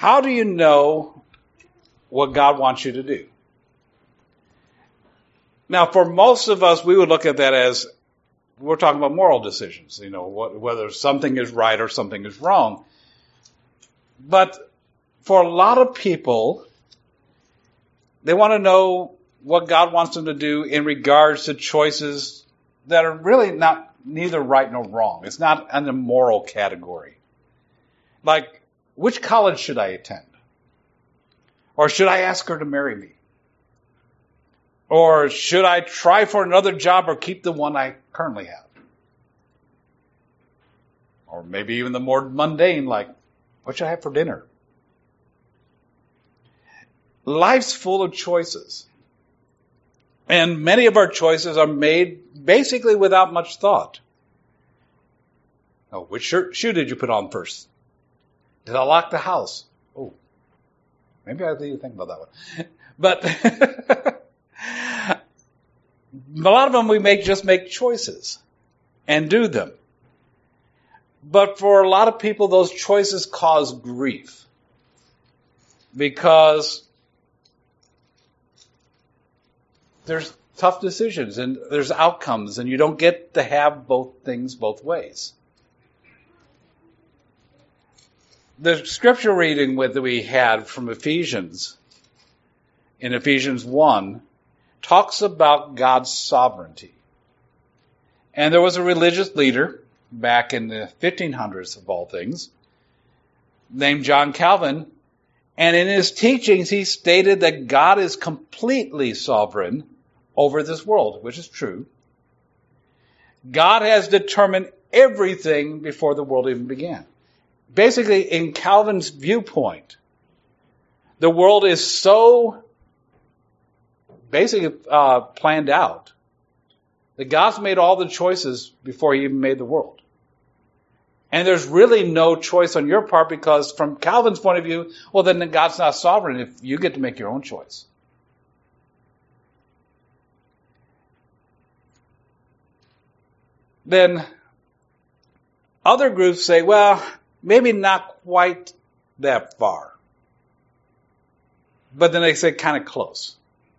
How do you know what God wants you to do? Now, for most of us, we would look at that as we're talking about moral decisions, whether something is right or something is wrong. But for a lot of people, they want to know what God wants them to do in regards to choices that are really neither right nor wrong. It's not in the moral category. Like, which college should I attend? Or should I ask her to marry me? Or should I try for another job or keep the one I currently have? Or maybe even the more mundane, like, what should I have for dinner? Life's full of choices. And many of our choices are made basically without much thought. Oh, which shoe did you put on first? Did I lock the house? Oh, maybe I didn't think about that one. But a lot of them we just make choices and do them. But for a lot of people, those choices cause grief. Because there's tough decisions and there's outcomes, and you don't get to have both things both ways. The scripture reading that we had from Ephesians, in Ephesians 1, talks about God's sovereignty. And there was a religious leader back in the 1500s of all things, named John Calvin, and in his teachings he stated that God is completely sovereign over this world, which is true. God has determined everything before the world even began. Basically, in Calvin's viewpoint, the world is so basically planned out that God's made all the choices before he even made the world. And there's really no choice on your part, because from Calvin's point of view, well, then God's not sovereign if you get to make your own choice. Then other groups say, well, maybe not quite that far. But then they say kind of close.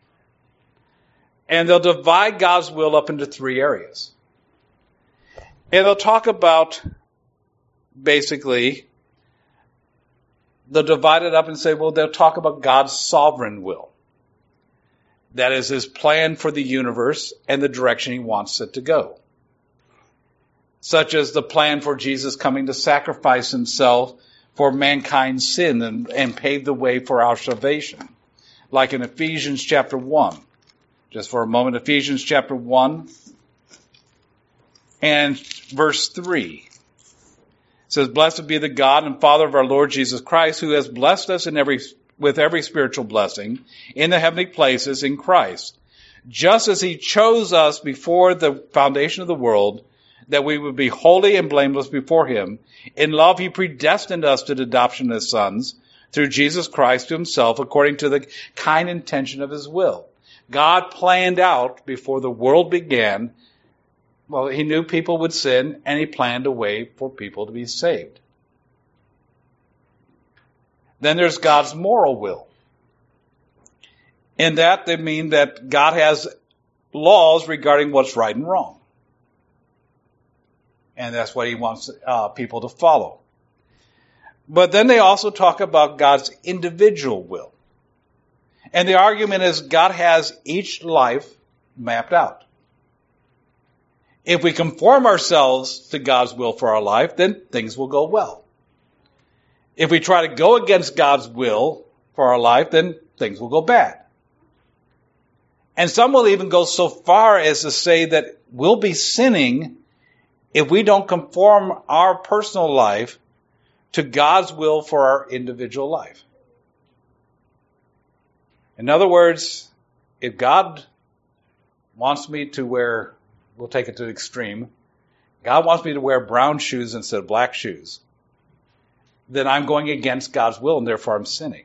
And they'll divide God's will up into three areas. And they'll talk about, basically, they'll divide it up and say, well, they'll talk about God's sovereign will. That is his plan for the universe and the direction he wants it to go. Such as the plan for Jesus coming to sacrifice himself for mankind's sin and pave the way for our salvation. Like in Ephesians chapter 1. Just for a moment, Ephesians chapter 1 and verse 3. It says, blessed be the God and Father of our Lord Jesus Christ, who has blessed us with every spiritual blessing in the heavenly places in Christ, just as he chose us before the foundation of the world, that we would be holy and blameless before him. In love he predestined us to the adoption as sons through Jesus Christ to himself, according to the kind intention of his will. God planned out before the world began. Well, he knew people would sin, and he planned a way for people to be saved. Then there's God's moral will. In that, they mean that God has laws regarding what's right and wrong. And that's what he wants people to follow. But then they also talk about God's individual will. And the argument is God has each life mapped out. If we conform ourselves to God's will for our life, then things will go well. If we try to go against God's will for our life, then things will go bad. And some will even go so far as to say that we'll be sinning if we don't conform our personal life to God's will for our individual life. In other words, if God wants me to wear, we'll take it to the extreme, God wants me to wear brown shoes instead of black shoes, then I'm going against God's will and therefore I'm sinning.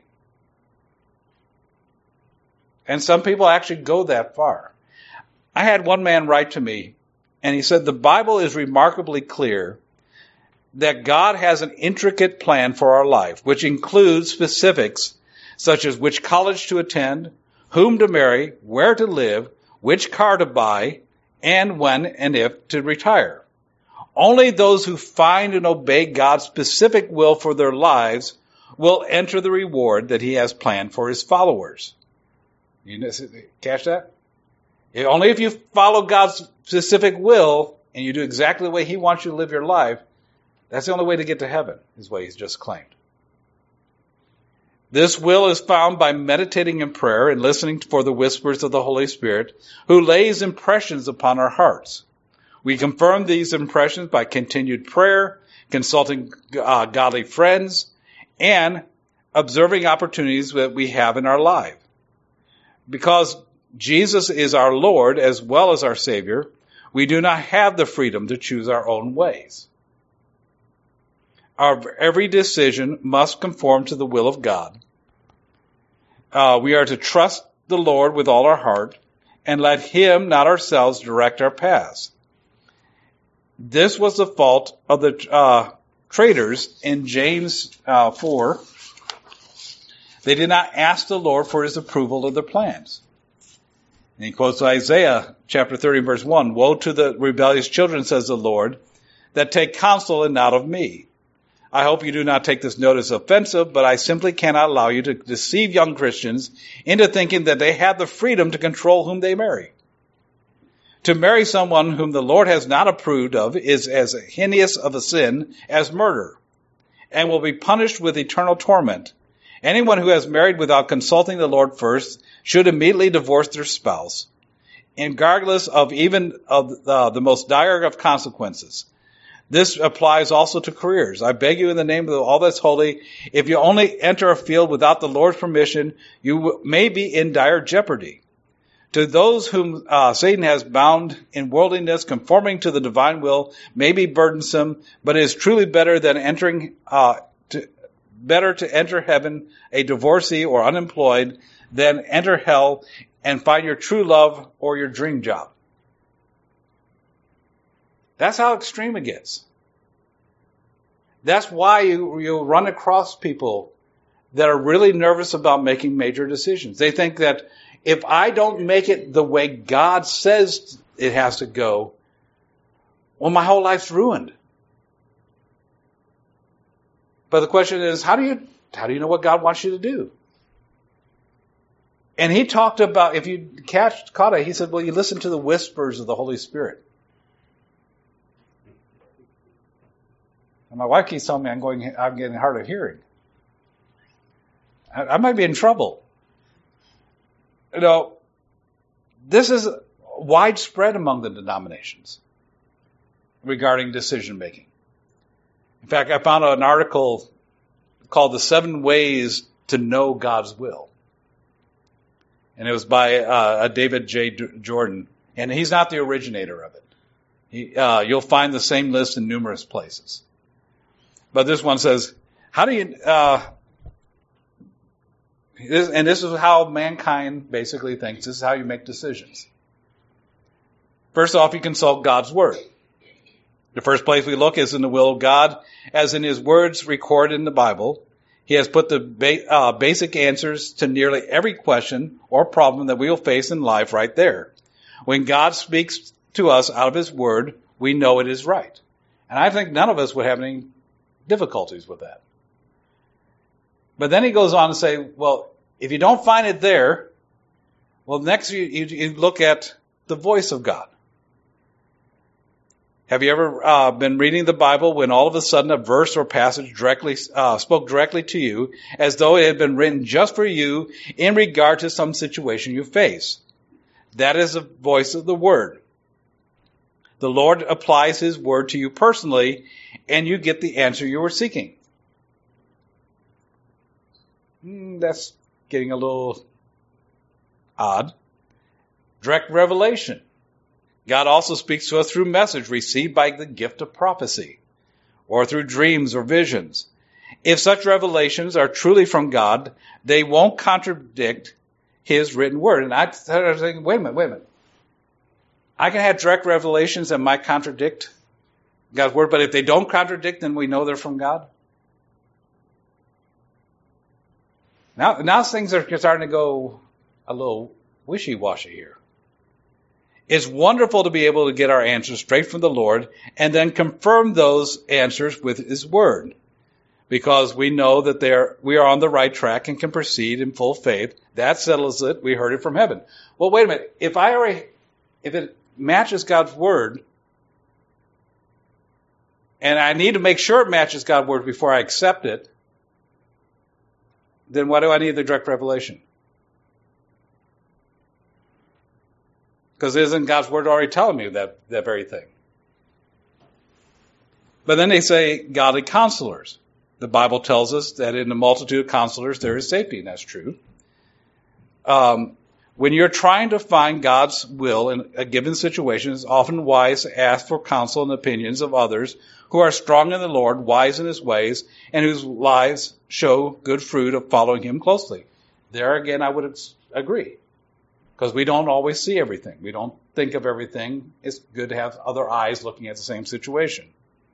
And some people actually go that far. I had one man write to me and he said, the Bible is remarkably clear that God has an intricate plan for our life, which includes specifics such as which college to attend, whom to marry, where to live, which car to buy, and when and if to retire. Only those who find and obey God's specific will for their lives will enter the reward that he has planned for his followers. You catch that? Only if you follow God's specific will and you do exactly the way he wants you to live your life, that's the only way to get to heaven, is what he's just claimed. This will is found by meditating in prayer and listening for the whispers of the Holy Spirit, who lays impressions upon our hearts. We confirm these impressions by continued prayer, consulting godly friends, and observing opportunities that we have in our life. Because Jesus is our Lord as well as our Savior, we do not have the freedom to choose our own ways. Our every decision must conform to the will of God. We are to trust the Lord with all our heart and let him, not ourselves, direct our paths. This was the fault of the traders in James 4. They did not ask the Lord for his approval of their plans. And he quotes Isaiah chapter 30, verse 1. Woe to the rebellious children, says the Lord, that take counsel and not of me. I hope you do not take this note as offensive, but I simply cannot allow you to deceive young Christians into thinking that they have the freedom to control whom they marry. To marry someone whom the Lord has not approved of is as heinous of a sin as murder, and will be punished with eternal torment. Anyone who has married without consulting the Lord first should immediately divorce their spouse, regardless of even of the most dire of consequences. This applies also to careers. I beg you in the name of all that's holy, if you only enter a field without the Lord's permission, you may be in dire jeopardy. To those whom Satan has bound in worldliness, conforming to the divine will may be burdensome, but it is truly better than better to enter heaven a divorcee or unemployed than enter hell and find your true love or your dream job. That's how extreme it gets. That's why you run across people that are really nervous about making major decisions. They think that if I don't make it the way God says it has to go, well, my whole life's ruined. But the question is, how do you know what God wants you to do? And he talked about, if you caught it, he said, well, you listen to the whispers of the Holy Spirit. And my wife keeps telling me I'm getting hard of hearing. I might be in trouble. You know, this is widespread among the denominations regarding decision making. In fact, I found an article called The 7 Ways to Know God's Will. And it was by David J. Jordan. And he's not the originator of it. You'll find the same list in numerous places. But this one says, how do you... and this is how mankind basically thinks. This is how you make decisions. First off, you consult God's Word. The first place we look is in the will of God, as in his words recorded in the Bible. He has put the basic answers to nearly every question or problem that we will face in life right there. When God speaks to us out of his word, we know it is right. And I think none of us would have any difficulties with that. But then he goes on to say, well, if you don't find it there, well, next you look at the voice of God. Have you ever been reading the Bible when all of a sudden a verse or passage spoke directly to you as though it had been written just for you in regard to some situation you face? That is the voice of the Word. The Lord applies his word to you personally, and you get the answer you were seeking. That's getting a little odd. Direct revelation. God also speaks to us through message received by the gift of prophecy, or through dreams or visions. If such revelations are truly from God, they won't contradict his written word. And I started thinking, wait a minute. I can have direct revelations that might contradict God's word, but if they don't contradict, then we know they're from God. Now things are starting to go a little wishy-washy here. It's wonderful to be able to get our answers straight from the Lord and then confirm those answers with His word, because we know that we are on the right track and can proceed in full faith. That settles it. We heard it from heaven. Well, wait a minute. If it matches God's word, and I need to make sure it matches God's word before I accept it, then why do I need the direct revelation? Because isn't God's word already telling me that very thing? But then they say godly counselors. The Bible tells us that in the multitude of counselors there is safety, and that's true. When you're trying to find God's will in a given situation, it's often wise to ask for counsel and opinions of others who are strong in the Lord, wise in His ways, and whose lives show good fruit of following Him closely. There again, I would agree. Because we don't always see everything. We don't think of everything. It's good to have other eyes looking at the same situation.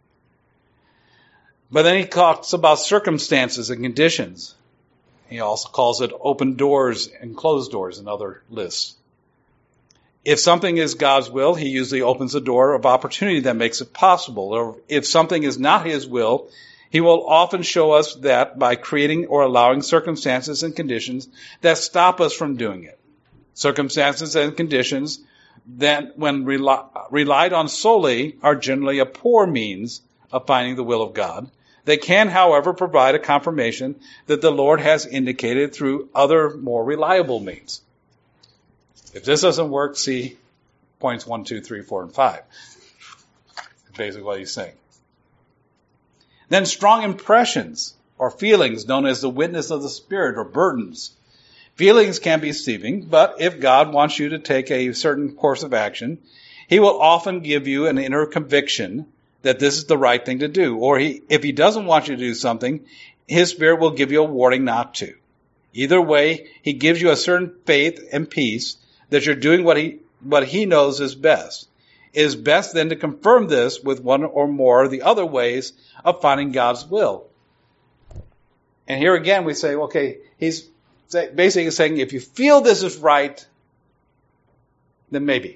But then he talks about circumstances and conditions. He also calls it open doors and closed doors in other lists. If something is God's will, He usually opens a door of opportunity that makes it possible. Or if something is not His will, He will often show us that by creating or allowing circumstances and conditions that stop us from doing it. Circumstances and conditions that, when relied on solely, are generally a poor means of finding the will of God. They can, however, provide a confirmation that the Lord has indicated through other more reliable means. If this doesn't work, see points 1, 2, 3, 4, and 5. Basically what he's saying. Then strong impressions or feelings known as the witness of the Spirit or burdens. Feelings can be deceiving, but if God wants you to take a certain course of action, He will often give you an inner conviction that this is the right thing to do. Or if He doesn't want you to do something, His Spirit will give you a warning not to. Either way, He gives you a certain faith and peace that you're doing what He knows is best. It is best then to confirm this with one or more of the other ways of finding God's will. And here again we say, okay, He's basically saying, if you feel this is right, then maybe.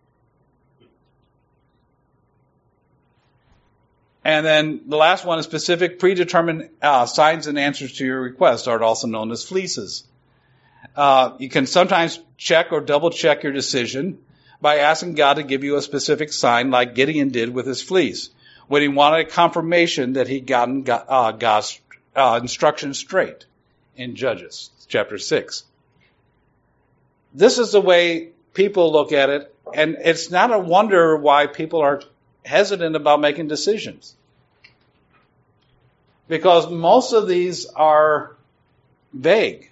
And then the last one is specific predetermined signs and answers to your requests, are also known as fleeces. You can sometimes check or double check your decision by asking God to give you a specific sign, like Gideon did with his fleece, when he wanted a confirmation that he'd gotten God's instructions straight in Judges chapter 6. This is the way people look at it, and it's not a wonder why people are hesitant about making decisions. Because most of these are vague.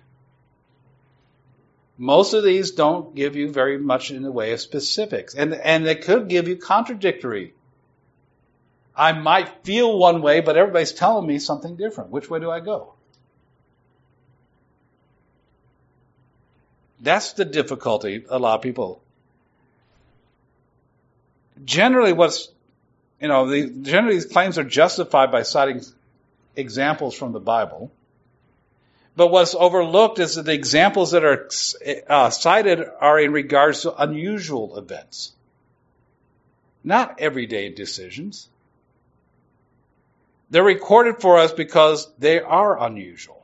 Most of these don't give you very much in the way of specifics. And they could give you contradictory. I might feel one way, but everybody's telling me something different. Which way do I go? That's the difficulty a lot of people. Generally generally these claims are justified by citing examples from the Bible. But what's overlooked is that the examples that are cited are in regards to unusual events, not everyday decisions. They're recorded for us because they are unusual.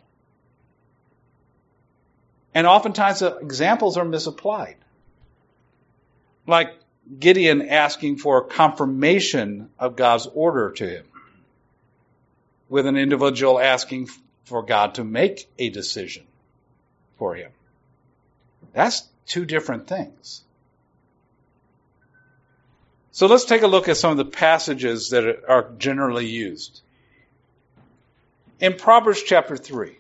And oftentimes the examples are misapplied. Like Gideon asking for confirmation of God's order to him, with an individual asking for God to make a decision for him. That's two different things. So let's take a look at some of the passages that are generally used. In Proverbs chapter 3.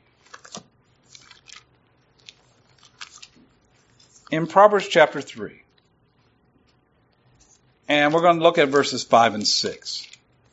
In Proverbs chapter 3. And we're going to look at verses 5 and 6.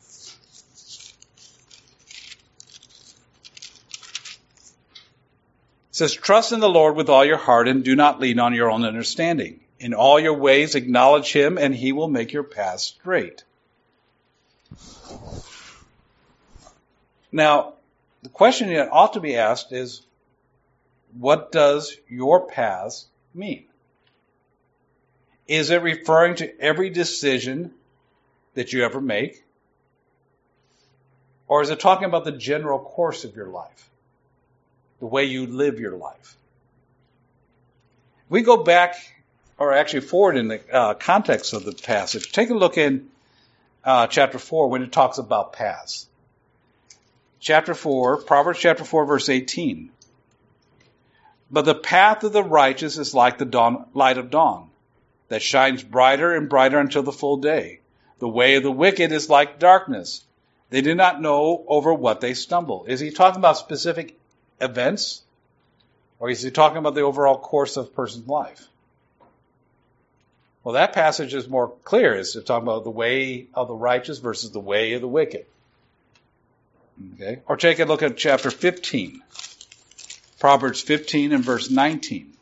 It says, trust in the Lord with all your heart and do not lean on your own understanding. In all your ways acknowledge Him and He will make your paths straight. Now, the question that ought to be asked is, what does your paths mean? Is it referring to every decision that you ever make? Or is it talking about the general course of your life? The way you live your life? We go back, or actually forward in the context of the passage. Take a look in chapter 4 when it talks about paths. Chapter 4, Proverbs chapter 4, verse 18. But the path of the righteous is like the light of dawn, that shines brighter and brighter until the full day. The way of the wicked is like darkness. They do not know over what they stumble. Is he talking about specific events? Or is he talking about the overall course of a person's life? Well, that passage is more clear. It's talking about the way of the righteous versus the way of the wicked. Okay? Or take a look at chapter 15. Proverbs 15 and verse 19.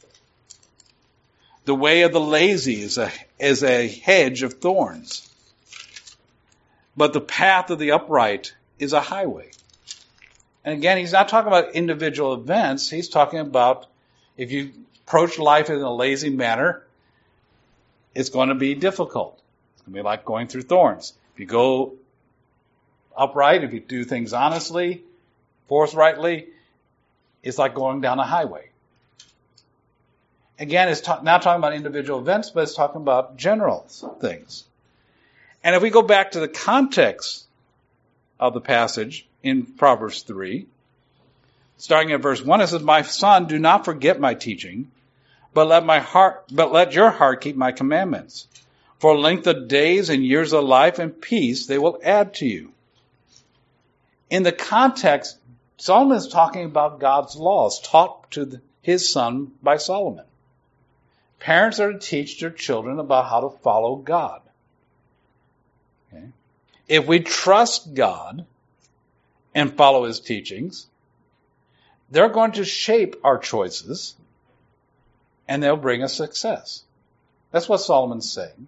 The way of the lazy is a hedge of thorns, but the path of the upright is a highway. And again, he's not talking about individual events. He's talking about if you approach life in a lazy manner, it's going to be difficult. It's going to be like going through thorns. If you go upright, if you do things honestly, forthrightly, it's like going down a highway. Again, it's not talking about individual events, but it's talking about general things. And if we go back to the context of the passage in Proverbs 3, starting at verse 1, it says, "My son, do not forget my teaching, but let your heart keep my commandments. For length of days and years of life and peace they will add to you." In the context, Solomon is talking about God's laws taught to his son by Solomon. Parents are to teach their children about how to follow God. Okay? If we trust God and follow his teachings, they're going to shape our choices and they'll bring us success. That's what Solomon's saying.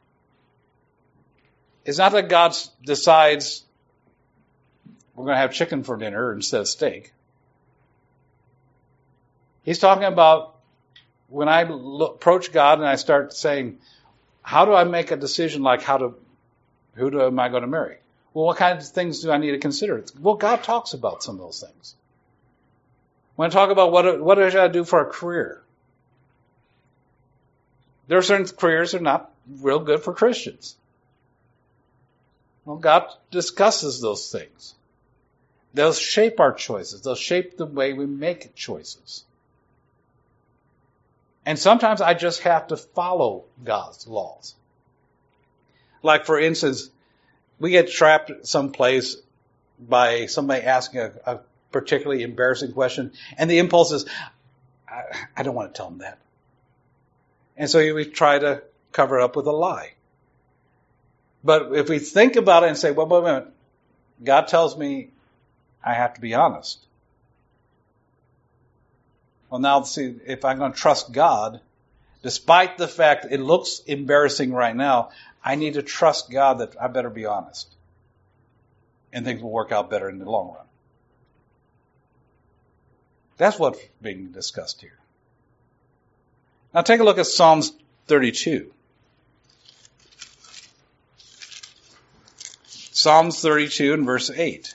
It's not that God decides we're going to have chicken for dinner instead of steak. He's talking about when I approach God and I start saying, how do I make a decision like who am I going to marry? Well, what kind of things do I need to consider? Well, God talks about some of those things. When I talk about what should I do for a career, there are certain careers that are not real good for Christians. Well, God discusses those things. They'll shape our choices. They'll shape the way we make choices. And sometimes I just have to follow God's laws. Like, for instance, we get trapped someplace by somebody asking a particularly embarrassing question, and the impulse is, I don't want to tell them that. And so we try to cover it up with a lie. But if we think about it and say, well, wait a minute, God tells me I have to be honest. Well, now, see, if I'm going to trust God, despite the fact it looks embarrassing right now, I need to trust God that I better be honest. And things will work out better in the long run. That's what's being discussed here. Now take a look at Psalms 32. Psalms 32 and verse 8.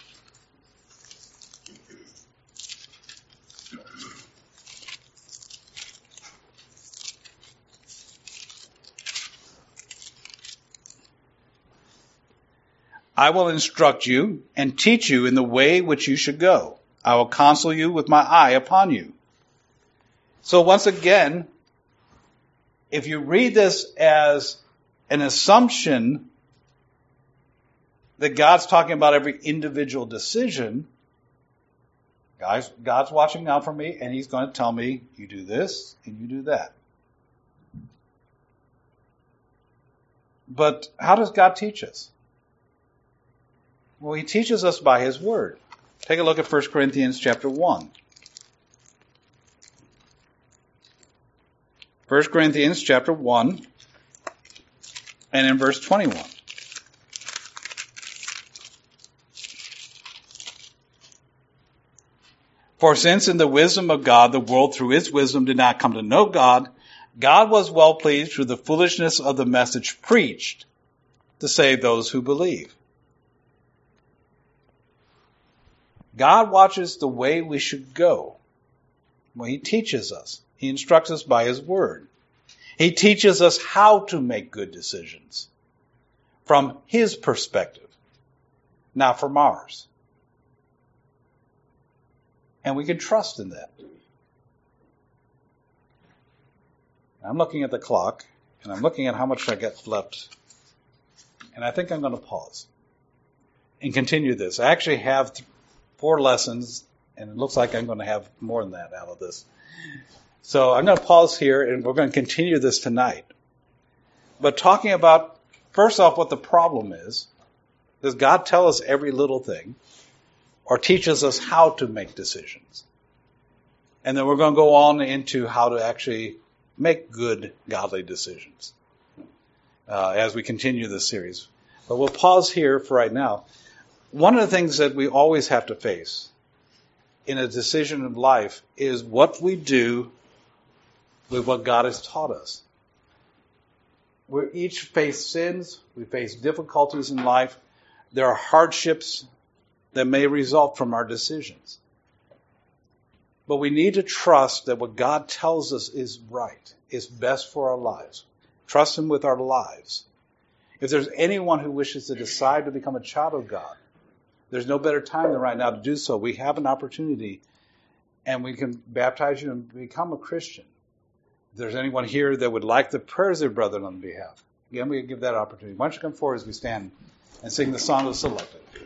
I will instruct you and teach you in the way which you should go. I will counsel you with my eye upon you. So once again, if you read this as an assumption that God's talking about every individual decision, God's watching out for me and he's going to tell me, you do this and you do that. But how does God teach us? Well, he teaches us by his word. Take a look at 1 Corinthians chapter 1. 1 Corinthians chapter 1 and in verse 21. For since in the wisdom of God, the world through his wisdom did not come to know God, God was well pleased through the foolishness of the message preached to save those who believe. God watches the way we should go. Well, he teaches us. He instructs us by his word. He teaches us how to make good decisions from his perspective, not from ours. And we can trust in that. I'm looking at the clock, and I'm looking at how much I got left. And I think I'm going to pause and continue this. I actually have 4 lessons, and it looks like I'm going to have more than that out of this. So I'm going to pause here, and we're going to continue this tonight. But talking about, first off, what the problem is. Does God tell us every little thing, or teaches us how to make decisions? And then we're going to go on into how to actually make good, godly decisions as we continue this series. But we'll pause here for right now. One of the things that we always have to face in a decision of life is what we do with what God has taught us. We each face sins. We face difficulties in life. There are hardships that may result from our decisions. But we need to trust that what God tells us is right, is best for our lives. Trust him with our lives. If there's anyone who wishes to decide to become a child of God, there's no better time than right now to do so. We have an opportunity, and we can baptize you and become a Christian. If there's anyone here that would like the prayers of their brethren on behalf, again, we give that opportunity. Why don't you come forward as we stand and sing the song of the selected.